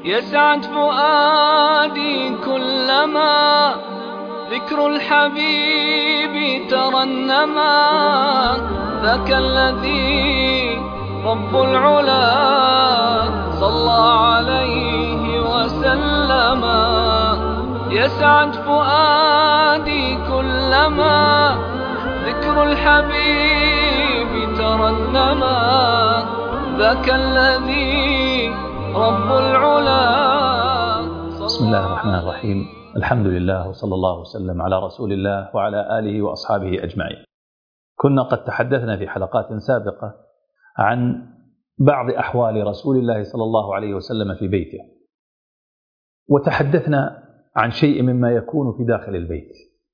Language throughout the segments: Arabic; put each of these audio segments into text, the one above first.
يسعد فؤادي كلما ذكر الحبيب ترنما. ذاك الذي رب العلا صلى عليه وسلم. يسعد فؤادي كلما ذكر الحبيب ترنما. ذاك الذي رب العلا. بسم الله الرحمن الرحيم. الحمد لله وصلى الله وسلم على رسول الله وعلى آله وأصحابه أجمعين. كنا قد تحدثنا في حلقات سابقة عن بعض أحوال رسول الله صلى الله عليه وسلم في بيته، وتحدثنا عن شيء مما يكون في داخل البيت.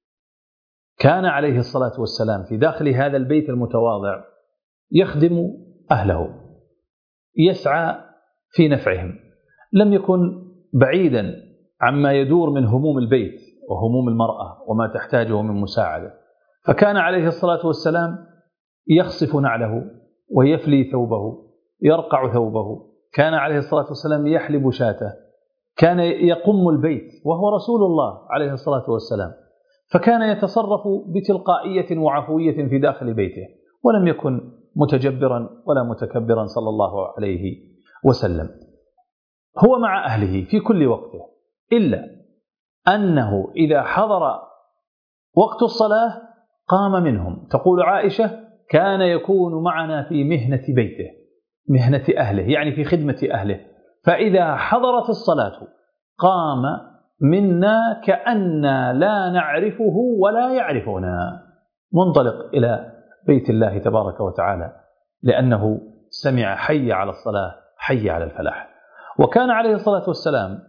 كان عليه الصلاة والسلام في داخل هذا البيت المتواضع يخدم أهله، يسعى في نفعهم، لم يكن بعيدا عما يدور من هموم البيت وهموم المرأة وما تحتاجه من مساعدة. فكان عليه الصلاة والسلام يخصف نعله ويفلي ثوبه، يرقع ثوبه. كان عليه الصلاة والسلام يحلب شاته، كان يقم البيت وهو رسول الله عليه الصلاة والسلام. فكان يتصرف بتلقائية وعفوية في داخل بيته، ولم يكن متجبرا ولا متكبرا صلى الله عليه وسلم. هو مع أهله في كل وقته، إلا أنه إذا حضر وقت الصلاة قام منهم. تقول عائشة: كان يكون معنا في مهنة بيته، مهنة أهله، يعني في خدمة أهله. فإذا حضرت الصلاة قام منا كأننا لا نعرفه ولا يعرفنا، منطلق إلى بيت الله تبارك وتعالى، لأنه سمع حي على الصلاة حي على الفلاح. وكان عليه الصلاة والسلام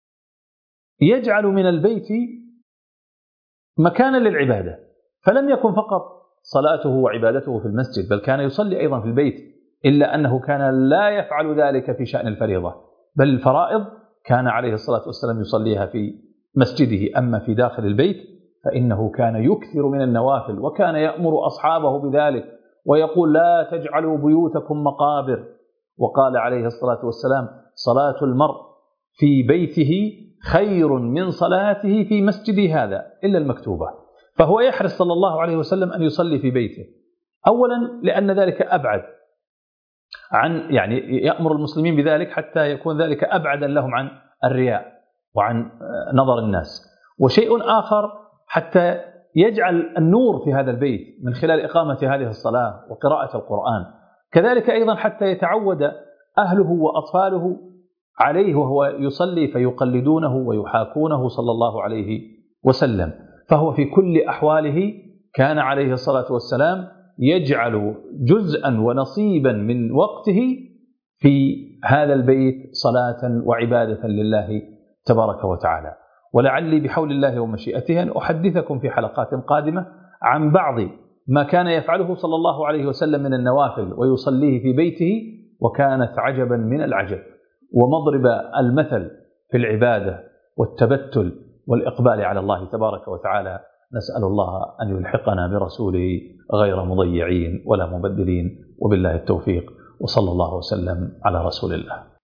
يجعل من البيت مكانا للعبادة، فلم يكن فقط صلاته وعبادته في المسجد، بل كان يصلي أيضا في البيت، إلا أنه كان لا يفعل ذلك في شأن الفريضة، بل الفرائض كان عليه الصلاة والسلام يصليها في مسجده. أما في داخل البيت فإنه كان يكثر من النوافل، وكان يأمر أصحابه بذلك ويقول: لا تجعلوا بيوتكم مقابر. وقال عليه الصلاة والسلام: صلاة المرء في بيته خير من صلاته في مسجد هذا إلا المكتوبة. فهو يحرص صلى الله عليه وسلم أن يصلي في بيته، أولا لأن ذلك أبعد عن، يعني يأمر المسلمين بذلك حتى يكون ذلك أبعدا لهم عن الرياء وعن نظر الناس. وشيء آخر حتى يجعل النور في هذا البيت من خلال إقامة هذه الصلاة وقراءة القرآن. كذلك أيضا حتى يتعود أهله وأطفاله عليه وهو يصلي فيقلدونه ويحاكونه صلى الله عليه وسلم. فهو في كل أحواله كان عليه الصلاة والسلام يجعل جزءا ونصيبا من وقته في هذا البيت صلاة وعبادة لله تبارك وتعالى. ولعلي بحول الله ومشيئته أن أحدثكم في حلقات قادمة عن بعض ما كان يفعله صلى الله عليه وسلم من النوافل ويصليه في بيته، وكانت عجبا من العجب ومضرب المثل في العبادة والتبتل والإقبال على الله تبارك وتعالى. نسأل الله أن يلحقنا برسوله غير مضيعين ولا مبدلين، وبالله التوفيق، وصلى الله وسلم على رسول الله.